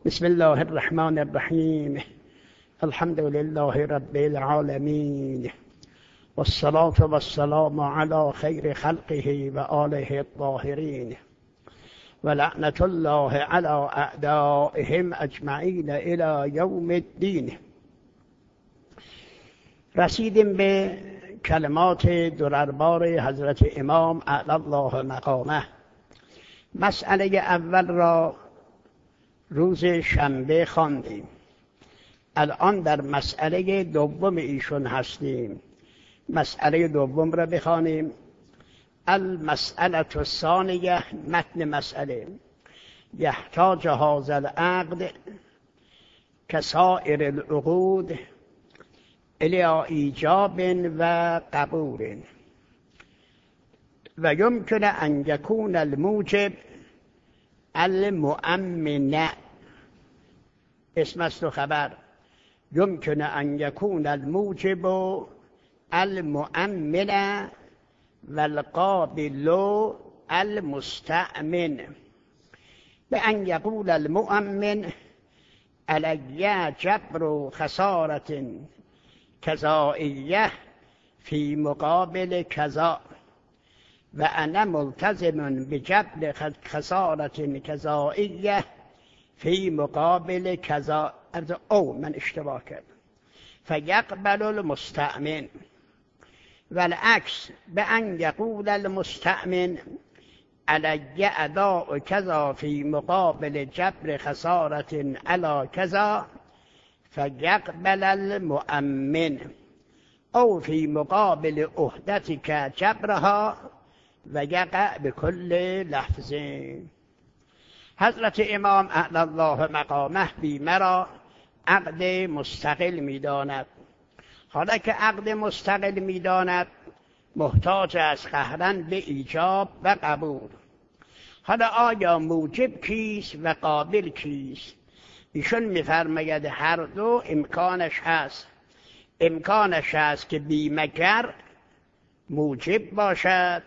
بسم الله الرحمن الرحیم. الحمد لله رب العالمین والصلاة والسلام على خیر خلقه و آله الطاهرین و لعنت الله علی اعدائهم اجمعین الی یوم الدین. رسیدیم به کلمات درربار حضرت امام اعلی الله مقامه. مسئله اول را روز شنبه خواندیم. الان در مسئله دوم ایشون هستیم. مسئله دوم را بخوانیم. المسئله الثانیه، متن مسئله: یحتاج هذا العقد کسائر العقود الی ایجاب و قبول و یمکن ان یکون الموجب المؤمن. اسم است و خبر. یمکن ان یکون الموجب المؤمن والقابل المستأمن. بأن يقول المؤمن علی جبر خسارة کذائیه فی مقابل کذا و انا ملتزم بجبر خسارة کذائیه فی مقابل کذا. او من اشتباه کردم. فیقبل المستأمن. والعکس بأن یقول المستأمن علی اداء کذا فی مقابل جبر خسارة علی کذا فیقبل المؤمن، او فی مقابل عهدتک جبرها و یقع بكل لفظ. حضرت امام اعلی الله مقامه بیمه را عقد مستقل می‌داند. حالا که عقد مستقل می‌داند محتاج است قهراً به ایجاب و قبول. حالا آیا موجب کیست و قابل کیست؟ ایشون می‌فرماید هر دو امکانش هست. امکانش هست که بیمه‌گر موجب باشد،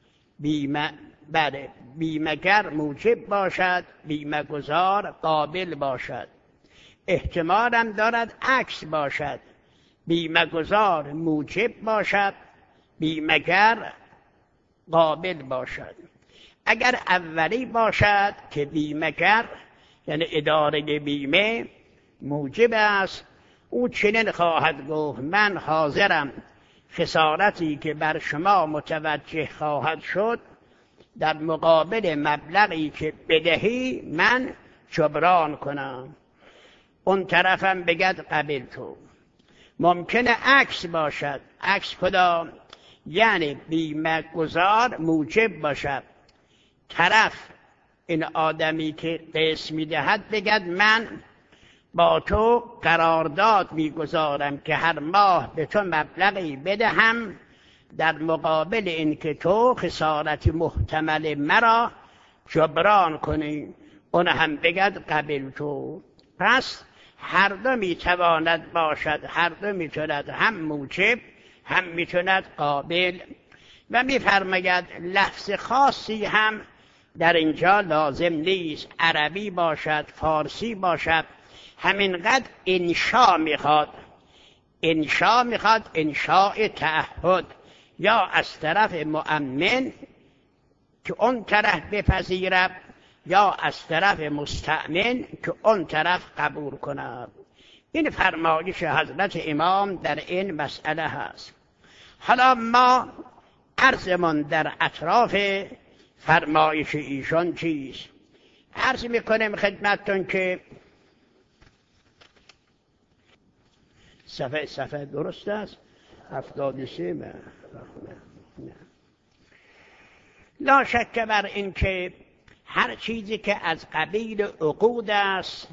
بیمه‌گر موجب باشد، بیمه گزار قابل باشد. احتمال هم دارد عکس باشد، بیمه گزار موجب باشد، بیمه‌گر قابل باشد. اگر اولی باشد که بیمه‌گر یعنی اداره بیمه موجب است، او چنین خواهد گفت: من حاضرم خسارتی که بر شما متوجه خواهد شد در مقابل مبلغی که بدهی من جبران کنم. اون طرفم بگد قبل تو. ممکنه عکس باشد. عکس کدام؟ یعنی بیمه گذار موجب باشد، طرف این آدمی که قسط میدهد بگد من با تو قرارداد میگذارم که هر ماه به تو مبلغی بدهم در مقابل اینکه تو خسارت محتمل مرا جبران کنی. اون هم بگد قبل تو. پس هر دو میتواند باشد، هر دو میتواند هم موجب هم میتواند قابل. و میفرماید لفظ خاصی هم در اینجا لازم نیست. عربی باشد، فارسی باشد، همینقدر انشا میخواد. انشا میخواد، انشاء تعهد، یا از طرف مؤمن که اون طرف بپذیرد، یا از طرف مستأمن که اون طرف قبول کند. این فرمایش حضرت امام در این مسئله هست. حالا ما عرضمون در اطراف فرمایش ایشان چیست؟ عرض میکنیم خدمتتون که صفحه درست است؟ 73. نه. لا شک بر این که هر چیزی که از قبیل عقود است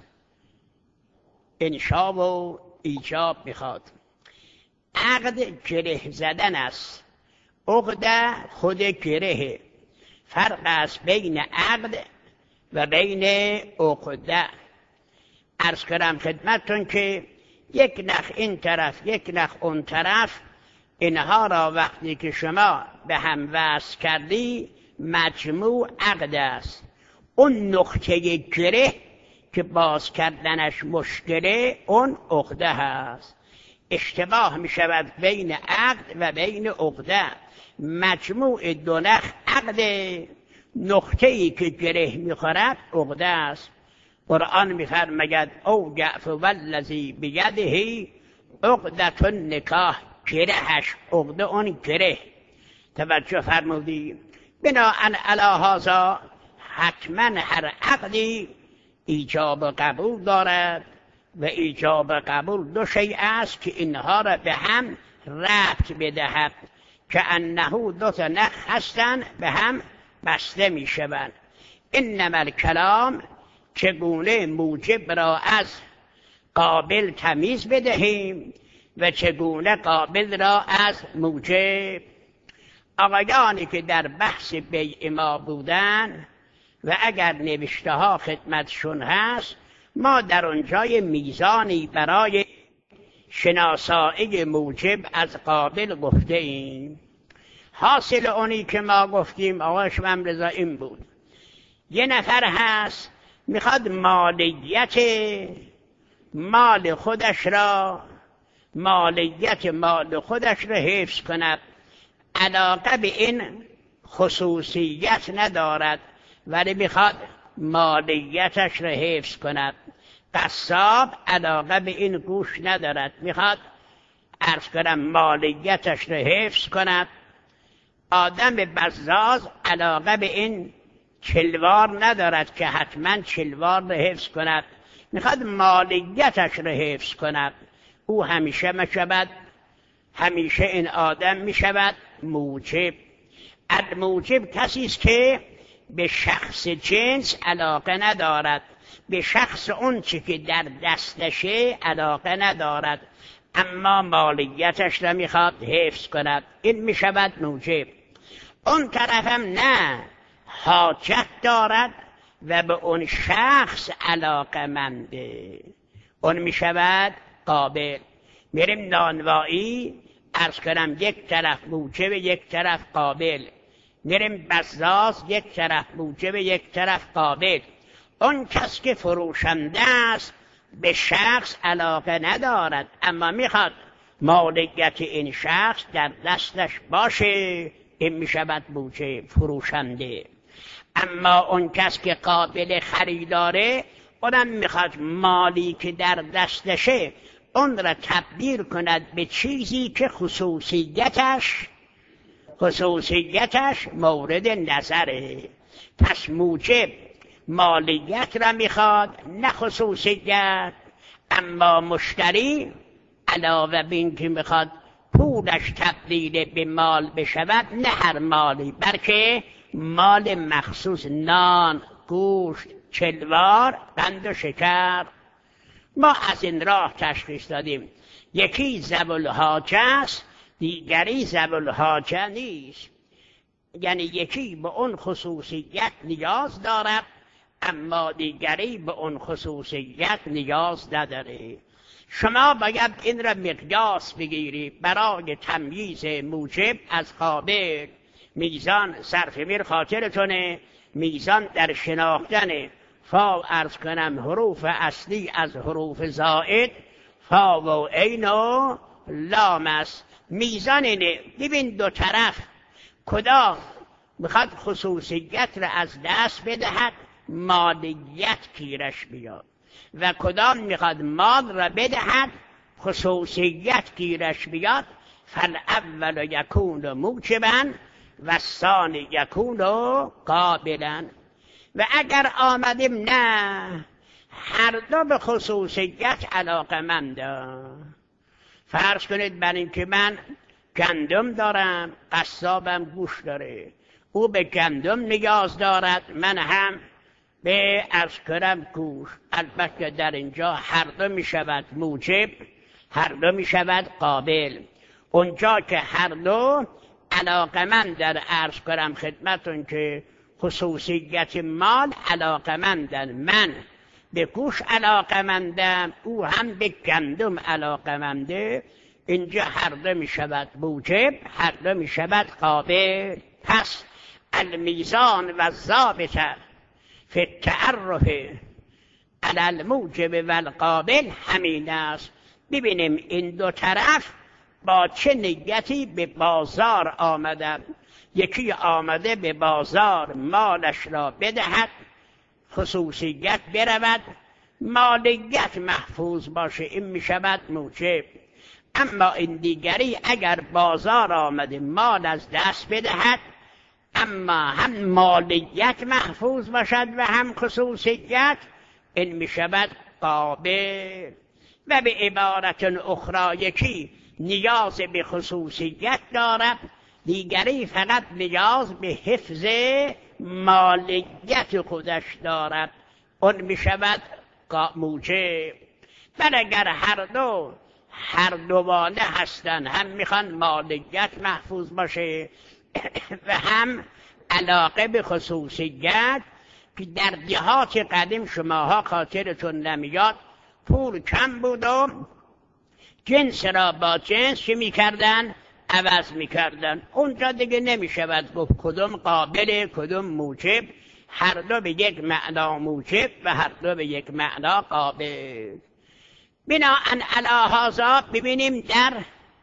انشا و ایجاب میخواد. عقد گره زدن است، عقد خود گره. فرق است بین عقد و بین عقده. عرض کردم خدمتتون که یک نخ این طرف یک نخ اون طرف، اینها را وقتی که شما به هم وصل کردی مجموع عقد است. اون نقطه گره که باز کردنش مشکله اون عقده هست. اشتباه می شود بین عقد و بین عقده. مجموع دو نخ عقد، نقطه‌ای که گره می خورد عقده است. قرآن می فرماید او یعفو والذی بیده عقدة النکاح، گرهش عقده اون گره. توجه فرمودی؟ بناءً علی هذا حتما هر عقدی ایجاب و قبول دارد و ایجاب و قبول دو شیء است که اینها را به هم ربط بدهد که انه دو تا نخ هستند به هم بسته می شوند. انما الکلام، چگونه موجب را از قابل تمیز بدهیم و چگونه قابل را از موجب. آقایانی که در بحث بیع ما بودن و اگر نوشته ها خدمتشون هست، ما در اونجای میزانی برای شناسایی موجب از قابل گفته ایم. حاصل اونی که ما گفتیم آقا شمم رضا این بود: یه نفر هست میخواد مالیت مال خودش را حفظ کند، علاقه به این خصوصیت ندارد ولی میخواد مالیتش را حفظ کند. قصاب علاقه به این گوش ندارد، میخواد عرض کنم مالیتش را حفظ کند. آدم بزاز علاقه به این چلوار ندارد که حتما چلوار را حفظ کند، میخواد مالیتش را حفظ کند. او همیشه این آدم میشود موجب. الموجب کسی است که به شخص جنس علاقه ندارد، به شخص اون چی که در دستشه علاقه ندارد، اما مالیتش را میخواد حفظ کند. این میشود موجب. اون طرفم نه، حاجت دارد و به اون شخص علاقه منده، اون میشود قابل. میریم نانوایی، عرض کنم یک طرف موجب یک طرف قابل. میریم بزاز، یک طرف موجب یک طرف قابل. اون کس که فروشنده است به شخص علاقه ندارد، اما میخواد مالکیت این شخص در دستش باشه، این میشود موجب، فروشنده. اما اون کس که قابل خریداره، اونم میخواد مالی که در دستشه اون را تبدیل کند به چیزی که خصوصیتش مورد نظره. پس موجب مالیت را میخواد نه خصوصیت. اما مشتری علاوه بر این که میخواد پولش تبدیل به مال بشود، نه هر مالی بلکه مال مخصوص، نان، گوشت، چلوار، قند و شکر. ما از این راه تشخیص دادیم یکی ذوی الحاجه است، دیگری ذوی الحاجه نیست. یعنی یکی به اون خصوصیت نیاز دارد اما دیگری به اون خصوصیت نیاز نداره. شما باید این را مقیاس بگیری برای تمییز موجب از قابل. میزان صرف میر خاطرتونه، میزان در شناختن فا عرض کنم حروف اصلی از حروف زائد، فا و عین و لام است. میزان اینه. ببین دو طرف کدام میخواد خصوصیت را از دست بدهد، مالیت گیرش بیاد، و کدام میخواد مال را بدهد، خصوصیت گیرش بیاد. فالاول یکون موجبا و الثانی یکون قابلا. و اگر آمدیم نه هر دو به خصوصیت علاقه‌مندم. فرض کنید بر این که من گندم دارم، قصابم گوش داره، او به گندم نیاز دارد، من هم به عرض کنم گوش. البته در اینجا هر دو می شود موجب، هر دو می شود قابل. اونجا که هر دو علاقمند در عرض کنم خدمتون که خصوصیت مال علاقمندن، من به گوش علاقمندم، او هم به گندم علاقمنده، اینجا هر دو می شود موجب، هر دو می شود قابل. پس المیزان و الضابط فی التعرف علل موجب و القابل همین است. ببینیم این دو طرف با چه نیتی به بازار آمدند. یکی آمده به بازار مالش را بدهد، خصوصیت برود، مالکیت محفوظ باشه، این می شود موجب. اما این دیگری اگر بازار آمده مال از دست بدهد، اما هم مالکیت محفوظ باشد و هم خصوصیت، این می شود قابل. و به عبارت اخرى یکی نیاز به خصوصیت دارد، دیگری فقط نیاز به حفظ مالکیت خودش دارد، اون می شود موجب. بل اگر هر دوانه هستن، هم میخوان مالکیت محفوظ باشه و هم علاقه به خصوصیت، که در دهات قدیم شماها خاطرتون نمیاد پول کم بود و جنس را با جنس چی میکردن؟ عوض میکردن. اونجا دیگه نمیشود گفت کدوم قابل کدوم موجب، هر دو به یک معنا موجب و هر دو به یک معنا قابل. بناءً علی هذا ببینیم در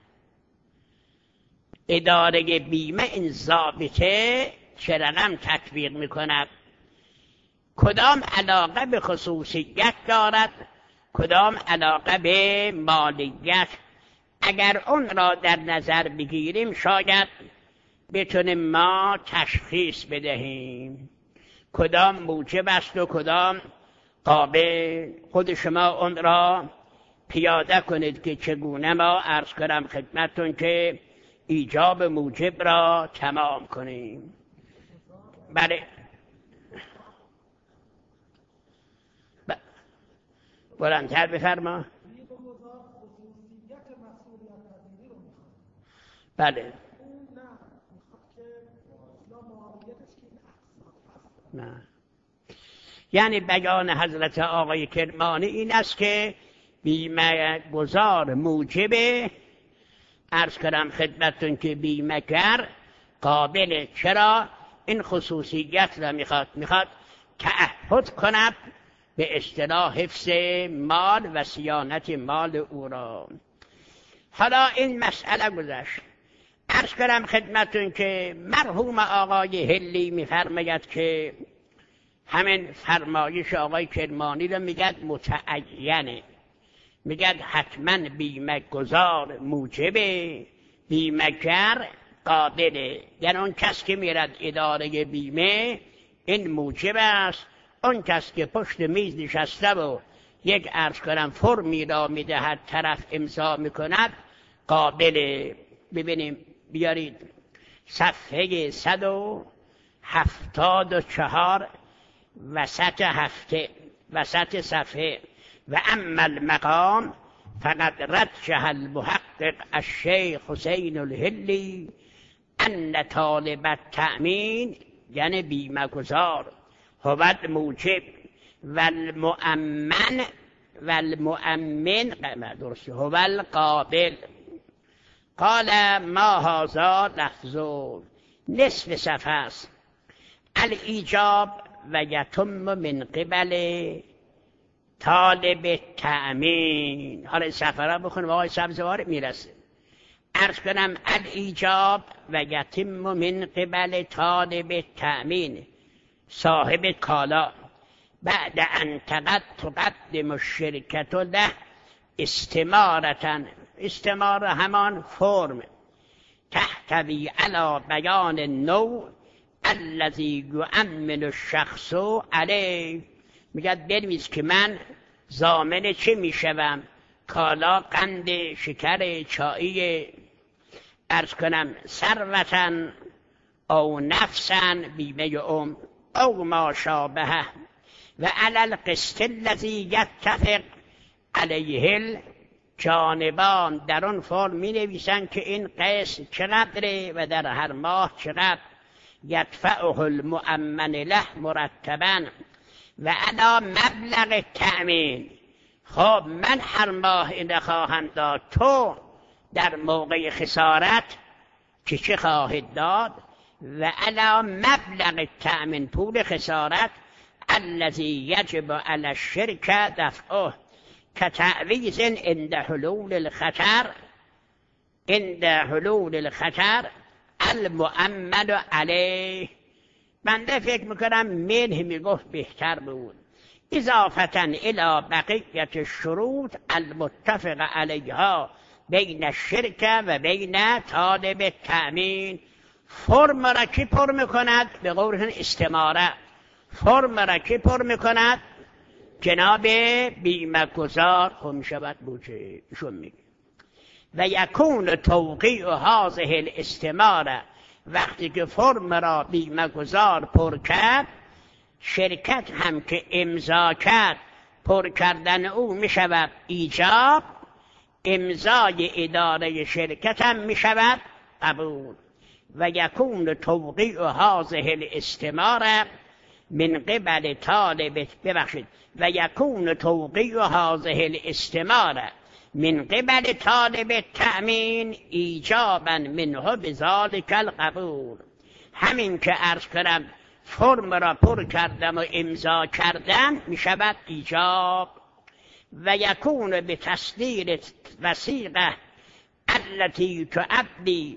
اداره بیمه این ضابطه چه رقم تطبیق میکند، کدام علاقه به خصوصیت دارد، کدام علاقه به مالکیت. اگر اون را در نظر بگیریم شاید بتونیم ما تشخیص بدهیم کدام موجب است و کدام قابل. خود شما اون را پیاده کنید که چگونه ما عرض کنم خدمتون که ایجاب موجب را تمام کنیم. بله بلندتر بفرما. بله نه. یعنی بیان حضرت آقای کرمانی این است که بیمه گذار موجب، عرض کنم خدمتون که بیمه گر قابل. چرا؟ این خصوصیت را میخواد تعهد کند به اصطلاح حفظ مال و صیانت مال او را. حالا این مسئله گذشت. عرض کنم خدمتون که مرحوم آقای هلی میفرماید که همین فرمایش آقای کرمانی رو میگد متعینه، میگد حتما بیمه گذار موجبه، بیمه گر قابله. یعنی اون کس که میرد اداره بیمه این موجب است، اون کس که پشت میز نشسته و یک عرض کنم فرمی را میدهد طرف امضا میکند قابله. ببینیم بیارید صفحه 174 وسط صفحه. و اما المقام فقد رجح المحقق الشیخ حسین الهلی ان طالب التأمین یعنی بیمه گذار هو الموجب والمؤمن درست هو القابل. قال ما هذا لفظ نصف صفحه است. الایجاب و یتم من قبل طالب تأمین. حالا این صفحه را بخونم آقای سبزوار میرسه. عرض کنم الایجاب و یتم من قبل طالب تأمین صاحب کالا بعد ان تقدم الشرکت له استمارة، استماره همان فرم تحتوی علی بیان النوع الذی یؤمن الشخص علیه. میگد بنویس که من ضامن چه میشوم؟ کالا، قند، شکر، چایی، عرض کنم ثروتن او نفسن بیمه او ما شابهه و علی القسط الذی یتفق علیه الجانبان. در اون فرم می نویسن که این قسط چقدره و در هر ماه چقدر. یدفعه المؤمن له مرتبا و علی مبلغ تأمین. خب من هر ماه این خواهم داد، تو در موقع خسارت چه خواهد داد؟ و علی مبلغ تأمین، پول خسارت الذي يجب على الشرك دفعه كتعویض عند حلول الخطر المؤمن علیه. بنده فکر میکنم منه میگفت بهتر بود، اضافتا الى بقیت الشروط المتفق علیها بین الشرک و بین طالب التأمین. فرم را کی پر میکند؟ به قولشون استماره. فرم را کی پر میکند؟ جناب بیمه گذار. خب میشود بوجه ایشون میگه و یکون توقیع هذه الاستماره، وقتی که فرم را بیمه گذار پر کرد، شرکت هم که امضا کرد، پر کردن او میشود ایجاب، امضای اداره شرکت هم میشود قبول. و یکون توقیع هذه الاستماره من قبل طالب و یکون توقیع هذه الاستماره من قبل طالب التأمین ایجابا منه بذلک القبول. همین که عرض کردم فرم را پر کردم و امضا کردم میشود ایجاب. و یکون به تصدیق وثیقه التي تؤدي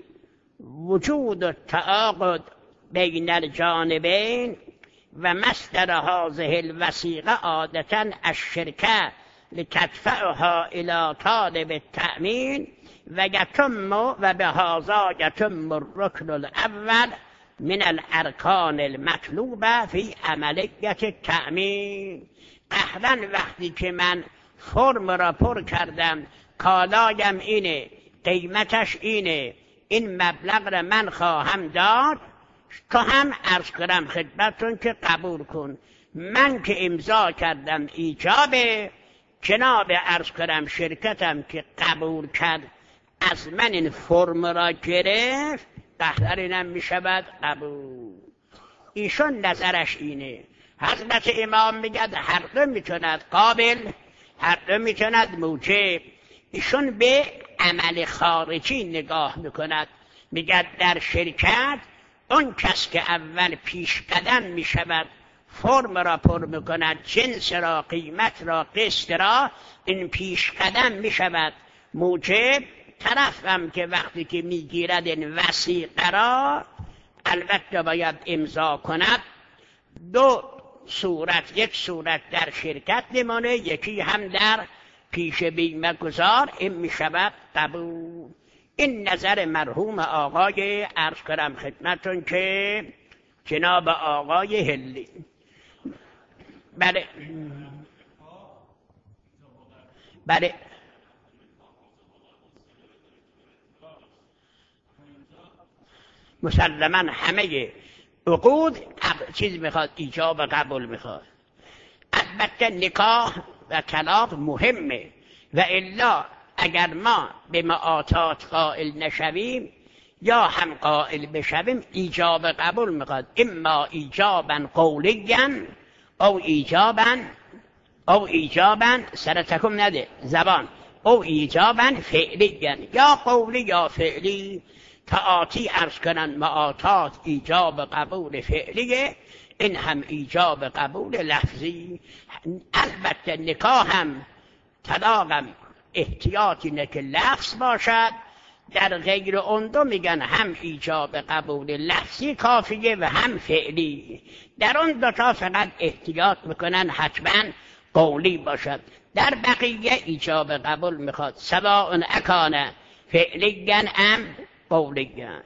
وجود التعاقد بین الجانبین و مصدر هذه الوثیقه عادتا الشرکه لتدفعها الى طالب التأمین و یتم و بهذا یتم الرکن الاول من الارکان المطلوبه فی عملیت التأمین. قهرن وقتی که من فرم را پر کردم، کالایم اینه، قیمتش اینه، این مبلغ را من خواهم داد، تو هم عرض کنم خدمتون که قبول کن. من که امضا کردم ایجابه، جناب عرض کنم شرکتم که قبول کرد از من این فرم را گرفت، قهرینم می شود قبول. ایشون نظرش اینه. حضرت امام میگد هر دو میتوند قابل، هر دو میتوند موجب. ایشون به عمل خارجی نگاه میکند، میگد در شرکت اون کس که اول پیش قدم میشود، فرم را پر میکند، جنس را، قیمت را، قسط را، این پیش قدم میشود موجب. طرفم که وقتی که میگیرد این وثیقه را البته باید امضا کند. دو صورت، یک صورت در شرکت نمانه، یکی هم در پیش بیمه گذار، این میشود قبول. این نظر مرحوم آقای عرض کنم خدمتون که جناب آقای هلی. بله مسلما همه عقود چیز میخواد، ایجاب و قبول میخواد. البته نکاح و طلاق مهمه، و الا اگر ما به معاطات قائل نشویم یا هم قائل بشویم، ایجاب قبول میخواد. اما ایجابا قولیا او ایجابا سرتکم نده زبان، او ایجابا فعلیا، یا قولی یا فعلی. تعاطی عرض کنن معاطات ایجاب قبول فعلیه، این هم ایجاب قبول لفظی. البته نکاح هم طلاق هم احتیاطی نه که لفظ باشد. در غیر اون دو میگن هم ایجاب قبول لفظی کافیه و هم فعلی. در اون دو تا فقط احتیاط میکنن حتما قولی باشد، در بقیه ایجاب قبول میخواد، سواء اکان فعلیاً ام قولیاً.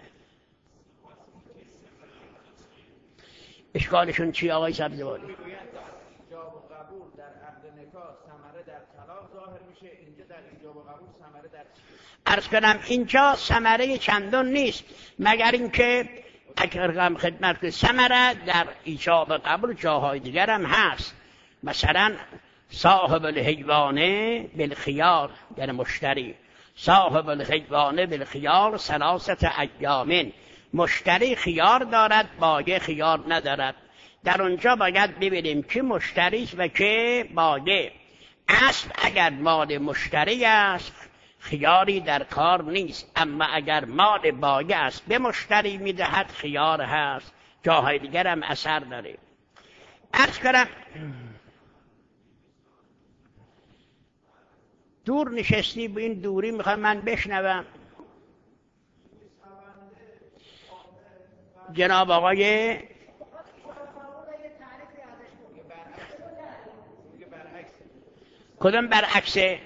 اشکالشون چی آقای سبزواری؟ ایجاب و قبول در عقد نکاح ثمره در طلاق ظاهر میشه، اینجا در ایجاب و قبول ثمره در عرض کنم اینجا ثمره چندان نیست، مگر اینکه اگر خدمت که ثمره در ایجاب و قبول جاهای دیگر هم هست. مثلا صاحب الحیوانه بالخیار، یعنی مشتری صاحب الحیوانه بالخیار ثلاثه ایام، مشتری خیار دارد، بایع خیار ندارد. در اونجا باید ببینیم که مشتری است و که بایع. اصل اگر مال مشتری است خیاری در کار نیست، اما اگر مال بایع است به مشتری میدهد خیار هست. جاهای دیگر هم اثر داره. عرض کردم دور نشستی، به این دوری میخوام من بشنوم. جناب آقای کدوم برعکسه؟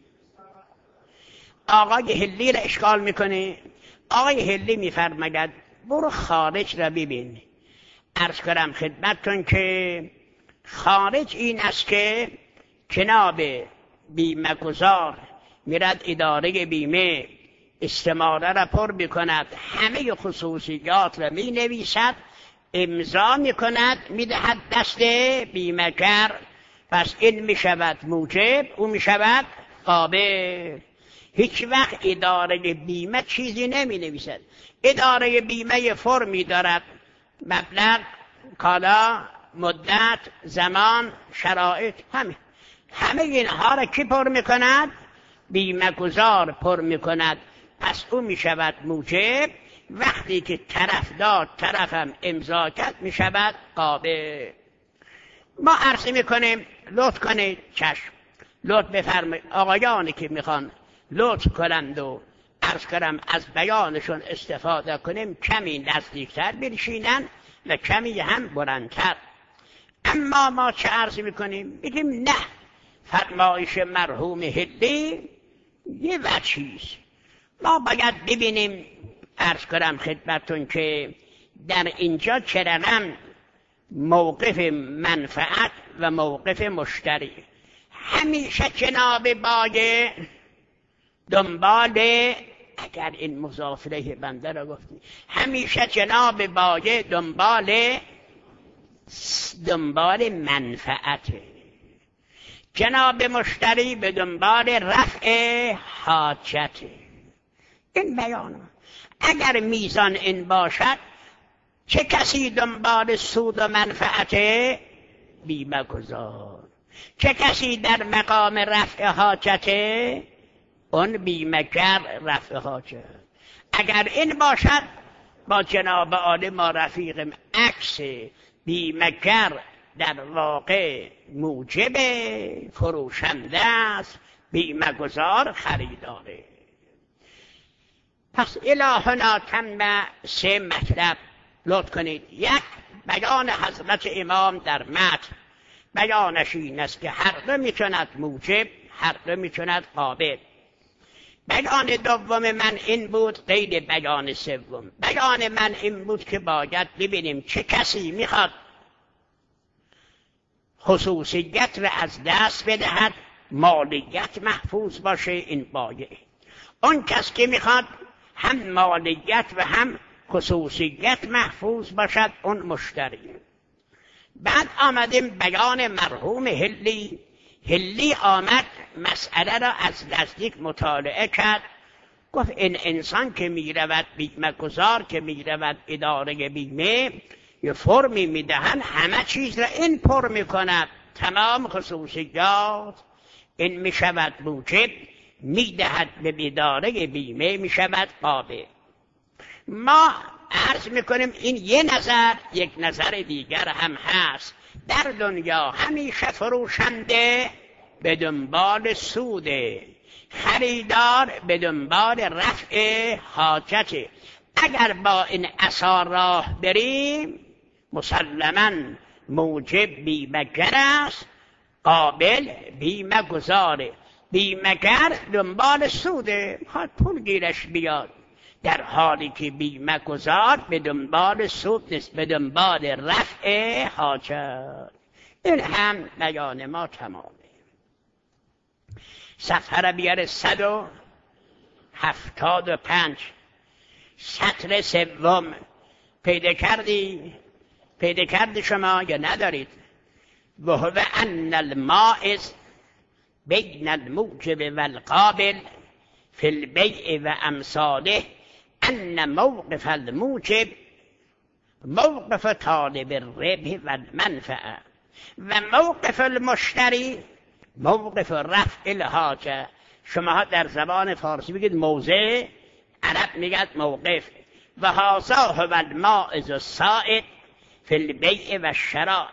آقای هلی را اشکال میکنه. آقای هلی میفرماید برو خارج را ببین. عرض کنم خدمتتون که خارج این است که جناب بیمه گذار میرد اداره بیمه استماره را پر میکند، همه خصوصیات را مینویسد، امضا میکند، میدهد دست بیمه‌گر. پس این میشود موجب، او میشود قابل. هیچ وقت اداره بیمه چیزی نمی نویسد. اداره بیمه فرمی دارد، مبلغ، کالا، مدت، زمان، شرایط، همه اینها را کی پر میکند؟ بیمه گذار پر میکند. پس او میشود موجب. وقتی که طرف داد طرفم امضا کرد میشود قابل. ما عرض میکنیم لطف کنید، چشم، لطف بفرمایید. آقایانی که میخوان لطف کنند و عرض کنم از بیانشون استفاده کنیم، کمی نزدیکتر بنشینن و کمی هم بلندتر. اما ما چه عرض میکنیم؟ میگیم نه، فرمایش مرحوم هلی یه وجهیست. ما باید ببینیم، عرض کنم خدمتون که در اینجا چه رقم موقف منفعت و موقف مشتری. همیشه جناب بایه دنبال، اگر این مضاف الیه بنده را گفتی، همیشه جناب بایه دنبال منفعته، جناب مشتری به دنبال رفع حاجته. این بیان اگر میزان این باشد، چه کسی دنبال سود و منفعته؟ بیمه گذار. چه کسی در مقام رفع حاجته؟ اون بیمه‌گر رفع حاجت. اگر این باشد با جناب عالی ما رفیقم، عکس بیمه‌گر در واقع موجب فروشنده است، بیمه گذار خریداره. پس الهنا تم 3 مطلب لطف کنید. 1 بیان حضرت امام در متن، بیانش این است که هر دو میتوند موجب، هر دو میتوند قابل. بیان دوم من این بود، قید بیان سوم. بیان من این بود که باید ببینیم چه کسی میخواد خصوصیت را از دست بدهد، مالیت محفوظ باشه، این بایع. اون کس که میخواد هم مالیت و هم خصوصیت محفوظ باشد، اون مشتری. بعد آمدیم بیان مرحوم هلی. هلی آمد مسئله را از نزدیک مطالعه کرد، گفت این انسان که میرود بیمه گذار، که میرود اداره بیمه، یه فرمی میدهن، همه چیز را این پر میکند، تمام خصوصیات، این میشود موجب، میدهد به اداره بیمه، میشود قابل. ما عرض میکنیم این یه نظر. یک نظر دیگر هم هست. در دنیا همیشه فروشنده به دنبال سوده، خریدار به دنبال رفع حاجته. اگر با این اثار راه بریم، مسلماً موجب بیمه‌گر است، قابل بیمه گذاره. بیمه‌گر دنبال سوده، میخواد پول گیرش بیاد، در حالی که بیمه گذار به دنبال سود نیست، به دنبال رفع حاجت. این هم بیان ما تمامه. صفحه را بیاره 175 سطر 3 پیدا کردی شما یا ندارید؟ وهو ان المائز بین الموجب والقابل فی البیع و امثاله، ان موقف الموجب موقف طالب الربح و المنفعه و موقف المشتری موقف رفع الحاجه. شما در زبان فارسی بگید موضع، عرب میگد موقف. و هذا هو المائز السائد فی البیع و الشراء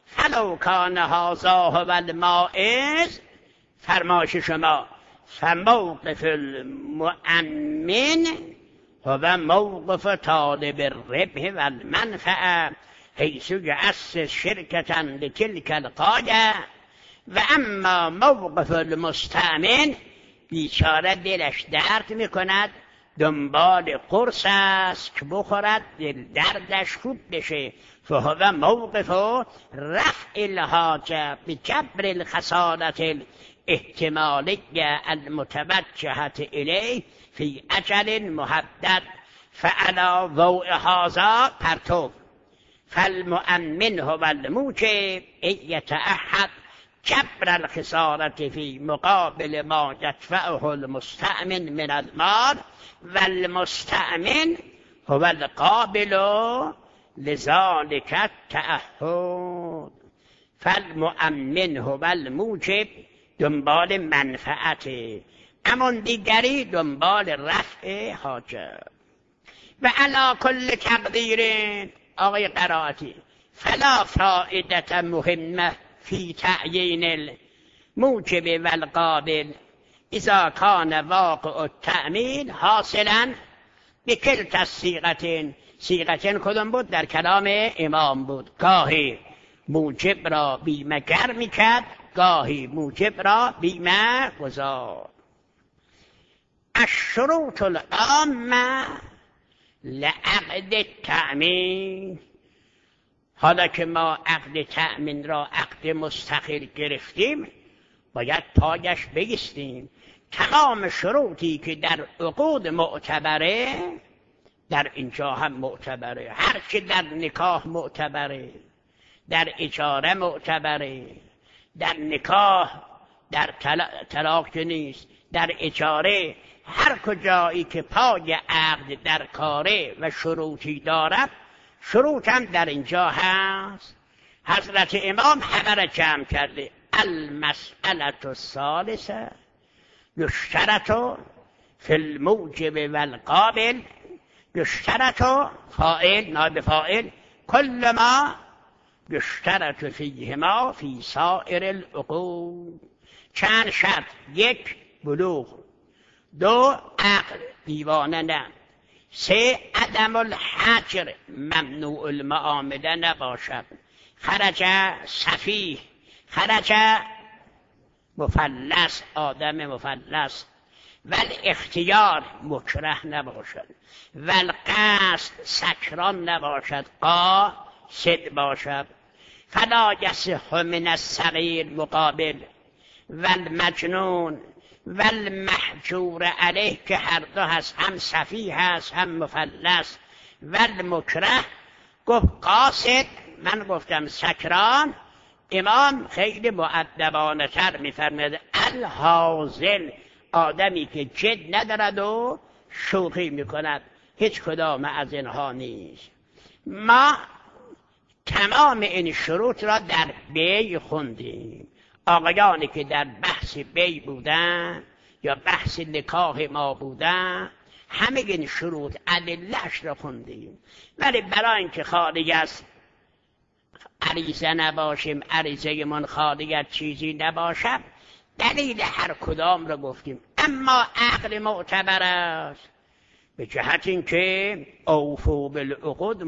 فلو کان هذا هو الماعز، فرمایش شما، فموقف المؤمن هو موقف طالب الربح والمنفعه حيث يؤسس شركة لتلك القاعدة. و اما موقف المستأمن، بیچاره دلش درد میکند، دنبال قرص است که بخورد دل دردش خوب بشه. فهو موقف رفع الحاجة بجبر الخسارة الاحتمالية المتوجهة إليه في أجل محدد. فعلى ضوء هذا پرتو، فالمؤمن هو الموجب ان يتعهد جبر الخسارة في مقابل ما يدفعه المستأمن من المال، والمستأمن هو القابل لذلك التعهد. فالمؤمن هو الموجب دنبال منفعته، اما دیگری دنبال رفع حاجت. و علی کل تقدیر، آقای قرائتی، فلا فائدة مهمة في تعیین الموجب والقابل اذا كان واقع التأمین حاصلا بکلتا الصیغتین. صیغتین کدوم بود؟ در کلام امام بود. گاهی موجب را بیمه گر میکرد، گاهی موجب را بیمه گذار. الشروط العامه لعقد التأمین. حالا که ما عقد تأمین را عقد مستقل گرفتیم، باید پایش بایستیم. تمام شروطی که در عقود معتبره در اینجا هم معتبره. هر چه در نکاح معتبره، در اجاره معتبره، در نکاح، در طلاق که نیست، در اجاره، هر کجایی که پای عقد در کاره و شروطی دارد، شروط هم در اینجا هست. حضرت امام همه را جمع کرده. المسئله الثالثه یشترط فی الموجب والقابل، یشترط فاعل نائب فاعل کل ما یشترط فیهما فی سائر العقود. چند شرط: یک، بلوغ; دو، عقل، دیوانه نه; سه، عدم الحجر، ممنوع المعامله نباشد; خرج سفیه، خرج مفلس، آدم مفلس; والاختیار، مکره نباشد; والقصد، سکران نباشد، قاصد باشد. فلا یصح من الصغیر مقابل، والمجنون والمحجور علیه که هر دو هست، هم سفیه هست هم مفلس. والمکره گفت قاصد، من گفتم سکران. امام خیلی مؤدبانه تر میفرماید الحاضر، آدمی که جد ندارد و شوخی میکند. هیچ کدام از اینها نیست. ما تمام این شروط را در بی خوندیم. آقایانی که در بحث بی بودن یا بحث نکاح ما بودن، همه این شروط ادله‌اش را خوندیم. ولی برای اینکه خالی از عریضه نباشیم، عریضه من خالی از چیزی نباشد، دلیل هر کدام را گفتیم. اما عقل معتبر است به جهت اینکه اوفوا بالعقود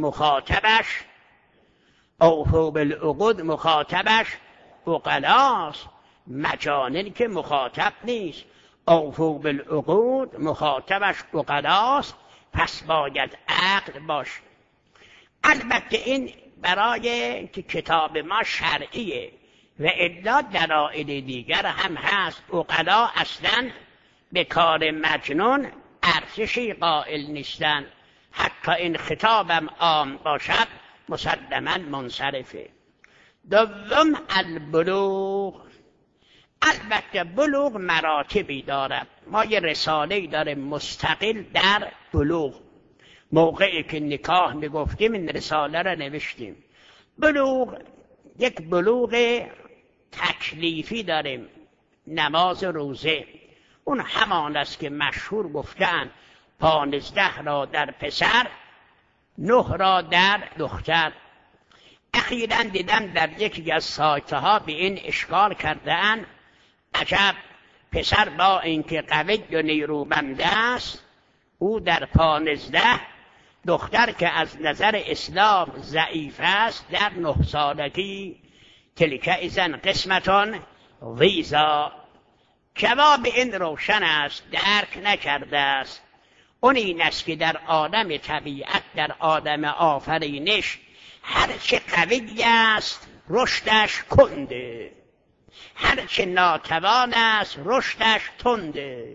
مخاطبش عقلاست، مجانین که مخاطب نیست. اوفوا بالعقود مخاطبش عقلاست، پس باید عقل باش. البته این برای که کتاب ما شرعیه و الا دلایل دیگر هم هست. عقلا اصلا به کار مجنون ارزشی قائل نیستن. حتی این خطابم عام باشد مسلما منصرفه. دوم البلوغ. البته بلوغ مراتبی دارد. ما یه رساله‌ای داریم مستقل در بلوغ. موقعی که نکاح میگفتیم این رساله را نوشتیم. بلوغ، یک بلوغ تکلیفی داریم، نماز روزه. اون همان است که مشهور گفتن 15 را در پسر، 9 را در دختر. اخیراً دیدم در یکی از سایت‌ها به این اشکال کرده‌اند عجب پسر با اینکه قوی و نیرومند است او در 15 دختر که از نظر اسلام ضعیف است در 9 سالگی تلک اذن قسمتان ضیزی. جواب این روشن است، درک نکرده است. اون این است که در عالم طبیعت، در عالم آفرینش هرچه قوی است رشدش کنده، هرچه ناتوان است رشدش تنده.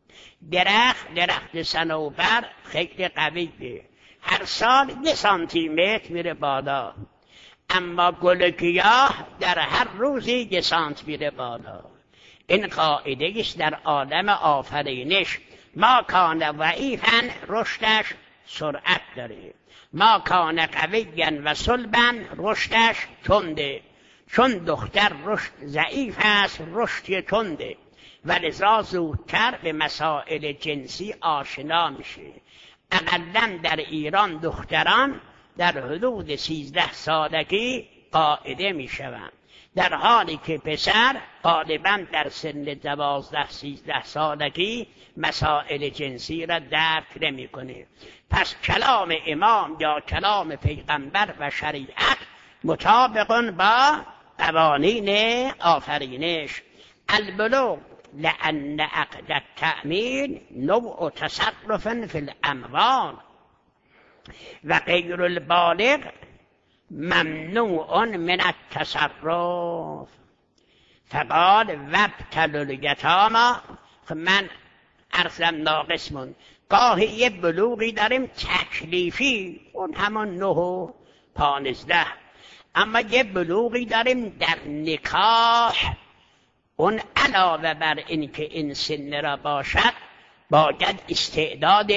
درخت صنوبر خیلی قویه، هر سال 1 سانتیمتر میره بالا، اما گل گیاه در هر روزی 1 سانت میره بالا. این قاعده است در عالم آفرینش. ما کان ضعیفا رشدش سرعت داره، ما کان قویا و صلبا رشدش تنده. چون دختر رشد ضعیف است رشد تنده و لذا زودتر به مسائل جنسی آشنا میشه. اقلاً در ایران دختران در حدود 13 سالگی قاعده میشوند، در حالی که پسر غالباً در سن 12-13 سالگی مسائل جنسی را درک نمیکنه. پس کلام امام یا کلام پیغمبر و شریعت مطابق با قوانین آفرینش. البلوغ لأن عقد التأمین نوع تصرف فی الاموال و غیر البالغ ممنوع من التصرف. فقال وابتلوا الیتامی. من عرضم ناقص مون. گاهی یه بلوغی داریم تکلیفی، اون همون 9 و 15، اما یه بلوغی داریم در نکاح، اون علاوه بر این که این سن را باشد باید استعداد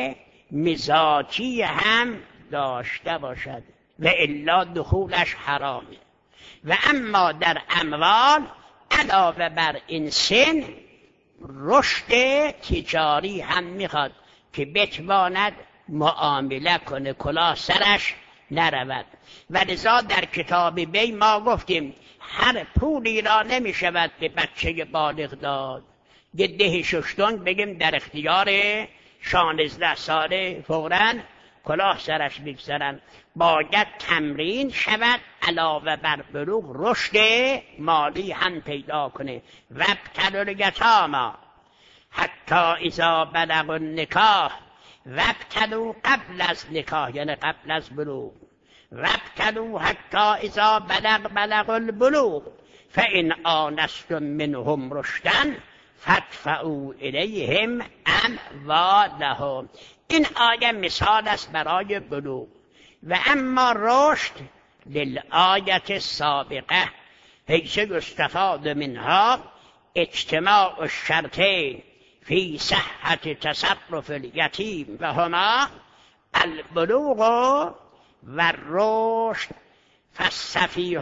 مزاجی هم داشته باشد و الا دخولش حرامه. و اما در اموال علاوه بر این سن رشد تجاری هم میخواد که بتواند معامله کنه، کلاه سرش نرود. و لذا در کتاب بی ما گفتیم هر پولی را نمیشود به بچه بالغ داد. یه 10 ششتون بگیم در اختیار 16 ساله فوراً کلاه سرش بگذارن. باید تمرین شود، علاوه بر بلوغ رشد مالی هم پیدا کنه. وابتلوا الیتامی حتی اذا بلغوا النکاح. وابتلوا قبل از نکاح یعنی قبل از بلوغ. وابتلوا حتی اذا بلغوا البلوغ فإن آنستم منهم رشدا فادفعوا الیهم اموالهم. این آیه مثال است برای بلوغ. و اما رشد للآیة السابقه حیث یستفاد منها اجتماع الشرطین فی صحة تصرف الیتیم و هما البلوغ و الرشد فالسفیه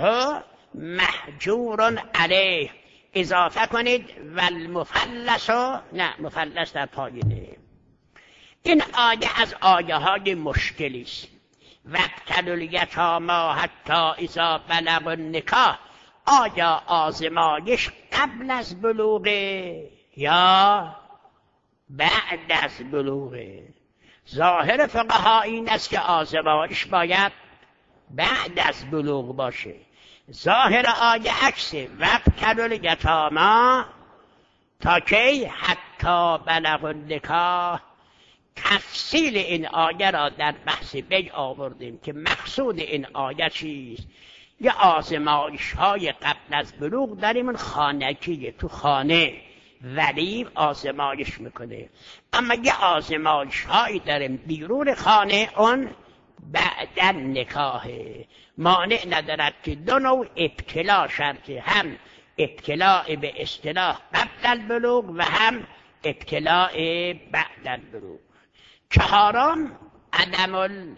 محجور علیه. اضافه کنید و المفلس، نه مفلس در پایینه. این آیه از آیه های مشکلی است. وابتلوا الیتامی حتی اذا بلغوا النکاح. آیا آزمایش قبل از بلوغه یا بعد از بلوغه؟ ظاهر فقها این است که آزمایش باید بعد از بلوغ باشه. ظاهر آیه عکسه. وابتلوا الیتامی تا کی؟ حتی بلغوا النکاح. تفصیل این آیه را در بحث بی آوردیم که مقصود این آیه چیست. یه آزمایش های قبل از بلوغ داریم، اون خانگیه، تو خانه ولی آزمایش میکنه. اما یه آزمایش هایی داریم بیرون خانه، اون بعد نکاحه. مانع ندارد که 2 نوع ابتلا شرطه، هم ابتلاء به اصطلاح قبل البلوغ و هم ابتلاء بعد البلوغ. 4 عدم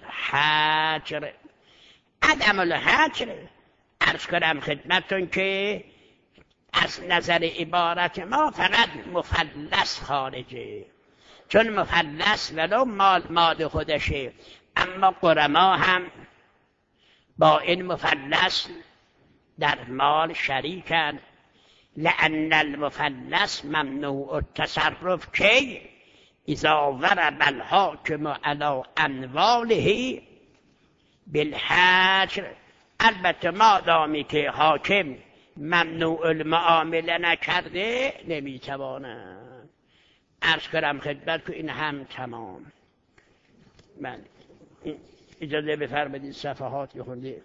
الحجر. عدم الحجر عرض کنم خدمتون که از نظر عبارت ما فقط مفلس خارجه، چون مفلس ولو مال خودشه، اما قرما هم با این مفلس در مال شریکند. لأن المفلس ممنوع التصرف کی اذا ضرب الحاکم علی امواله بالحجر. البته مادامی که حاکم ممنوع المعامله نکرده نمیتوانند. عرض کنم خدمت که این هم تمام. من اجازه بفرمایید صفحات بخونید.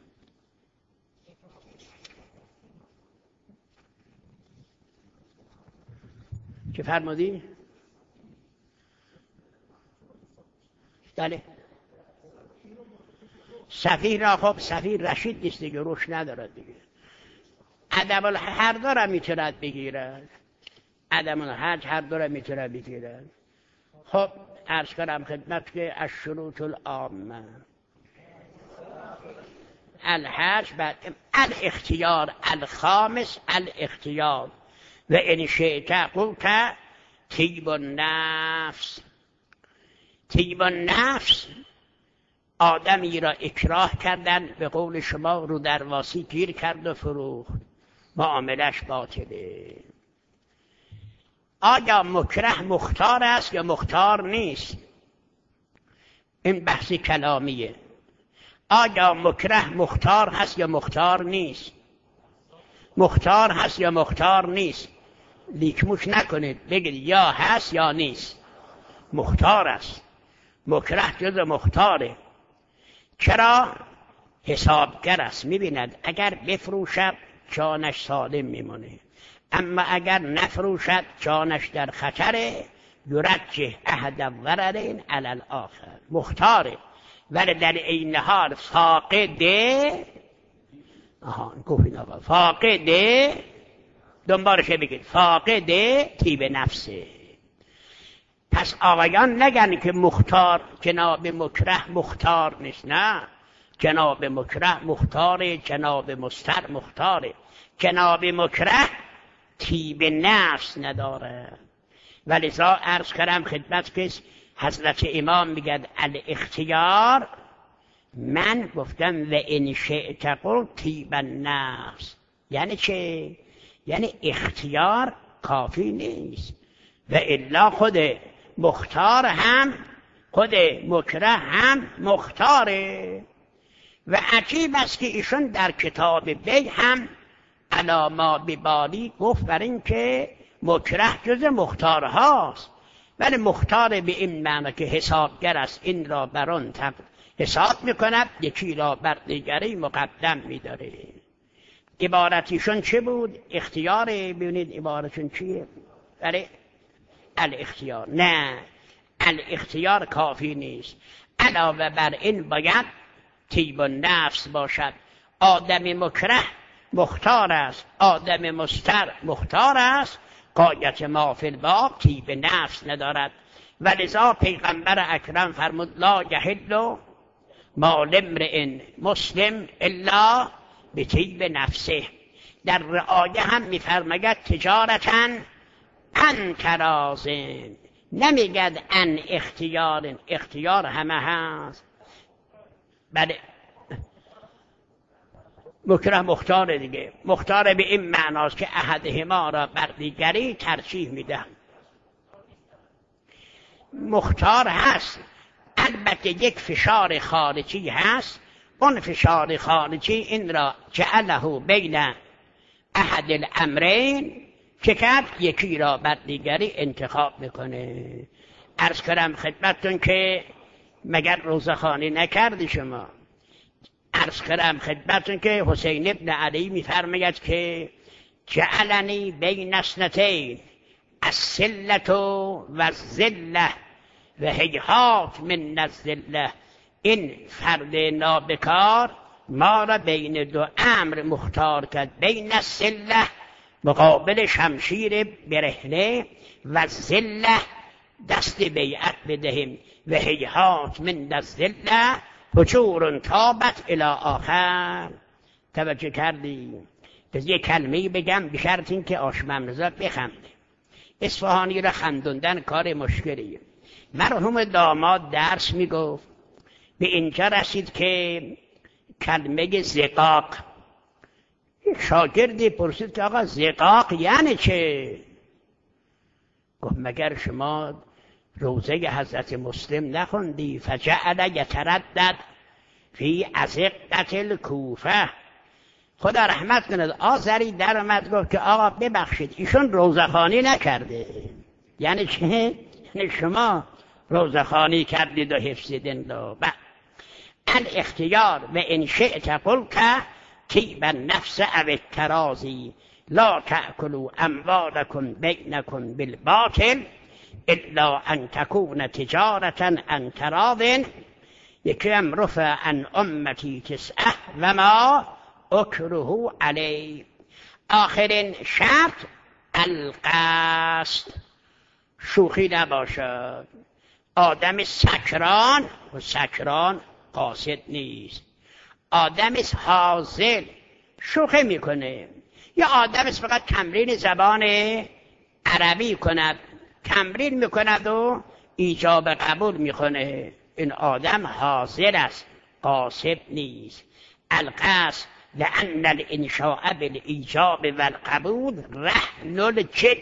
چه فرمودی؟ بله سفیر را خب سفیر رشید نیست دیگه، روش ندارد دیگه. عدم الحج هر میتوند بگیرد، عدم الحج هر داره میتوند بگیرد. خب عرض کنم خدمت که الشروط العامه الحج بعد الاختیار الخامس الاختیار و ان شئت قلت طیب النفس. طیب النفس آدمی را اکراه کردن، به قول شما رو درواسی گیر کرد و فروخت، معاملش باطله. آیا مکره مختار است یا مختار نیست؟ این بحث کلامیه. آیا مکره مختار هست یا مختار نیست؟ مختار هست یا مختار نیست؟ لیکموش نکنید، بگید یا هست یا نیست. مختار است. مکره جز مختاره. چرا؟ حسابگر است. میبیند اگر بفروشد جانش سالم میمونه، اما اگر نفروشد جانش در خطره. یرجح احد الضررین علی الاخر. مختاره ولی در این حال فاقده. گفتین آقا فاقده، دنبالش بگید فاقده طیب نفسه. پس آقایان نگن که مختار جناب مکره مختار نیست. نه، جناب مکره مختاره، جناب مستر مختاره. جناب مکره طیب نفس نداره. ولذا عرض کردم خدمت که حضرت امام میگد الاختیار، من گفتم و ان شئت قلت طیب النفس. یعنی چه؟ یعنی اختیار کافی نیست، و الا خود مختار هم، خود مکره هم مختاره. و عجیب است که ایشون در کتاب بی هم علاما ببالی گفت بر این که مکره جز مختار هاست، ولی مختار به این معنی که حسابگر است، این را بر آن حساب میکند، یکی را بر دیگری مقدم میداره. عبارتیشون چه بود؟ اختیار. ببینید عبارتشون چیه؟ بله الاختیار. نه، الاختیار کافی نیست. علاوه بر این باید طیب النفس باشد. آدم مکره مختار است، آدم مستر مختار است. غایت ما فی الباب طیب نفس ندارد. ولذا پیغمبر اکرم فرمود لا یحل مال امرئ مسلم الا بطیب نفسه. در رعایه هم میفرماید تجارتاً ان تراضٍ، نمیگد ان اختیار. اختیار همه هست. بله مکره مختار دیگه. مختار به این معناست که احدهما را بر دیگری ترجیح میدن. مختار هست، البته یک فشار خارجی هست. اون فشار خارجی این را جعله بین احد الامرین که کرد، یکی را بر دیگری انتخاب میکنه. عرض کردم خدمتتون که مگر روزخوانی نکردی شما؟ عرض کردم خدمتتون که حسین ابن علی میفرماید که جعلنی بین اثنتین السلة و الذلة و هیهات من الذلة. این فرد نابکار ما را بین دو امر مختار کرد، بین السلة مقابل شمشیر برهنه و الذلة دست بیعت بدهیم، و هیهات من الذلة فجور تابت الی آخر. توجه کردی؟ پس یک کلمه‌ای بگم به شرط این که آشمم رضا بخنده. اصفهانی را خندوندن کار مشکلیه. مرحوم داماد درس میگفت، به اینجا رسید که کلمه زقاق. شاگردی پرسید که آقا زقاق یعنی چه؟ گفت مگر شما روزه حضرت مسلم نخوندی؟ فجعل یتردد فی ازقة الکوفه. خدا رحمت کند آذری در اومد گفت که آقا ببخشید ایشون روزخوانی نکرده. یعنی چه؟ یعنی شما روزخوانی کردید و حفظیدین. الاختیار و ان شئت قلت طیب النفس او التراضی لا تأکلوا اموالکم بینکم بالباطل الا ان تكون تجارة عن تراض یکم رفع عن امتی تسعه و ما اکره علی. آخرین شرط القصد، شوخی نباشد. آدم سکران و سکران قاصد نیست. آدم حاضر شوخی میکنه، یا آدم فقط تمرین زبان عربی کند، تمرین میکند و ایجاب قبول میکنه. این آدم حاضر است، قاصد نیست. القصد لأن الانشاء بالایجاب والقبول رهن الجد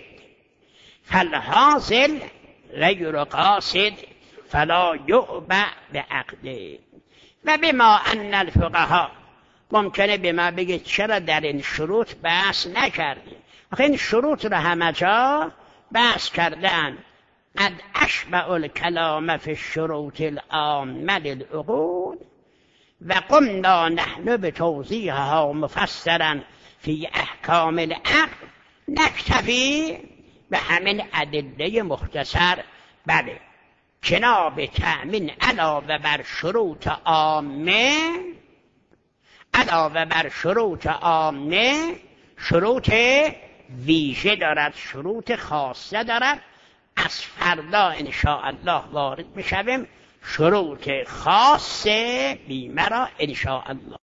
فالحاصل غیر قاصد فلا یعبأ بعقده. و بما ان الفقهاء، ممکنه به ما بگید چرا در این شروط بحث نکردی؟ آخه این شروط رو همه جا بحث کردن. قد اشبع الکلام فی الشروط العامة للعقود و قمنا نحن بتوضیحها مفصلا فی احکام العقد نکتفی به همین ادله مختصر. بله، جناب تأمین علاوه بر شروط عامه، علاوه بر شروط عامه شروط ویژه دارد، شروط خاصه دارد. از فردا انشاءالله وارد میشویم شروط خاص بیمه را انشاءالله.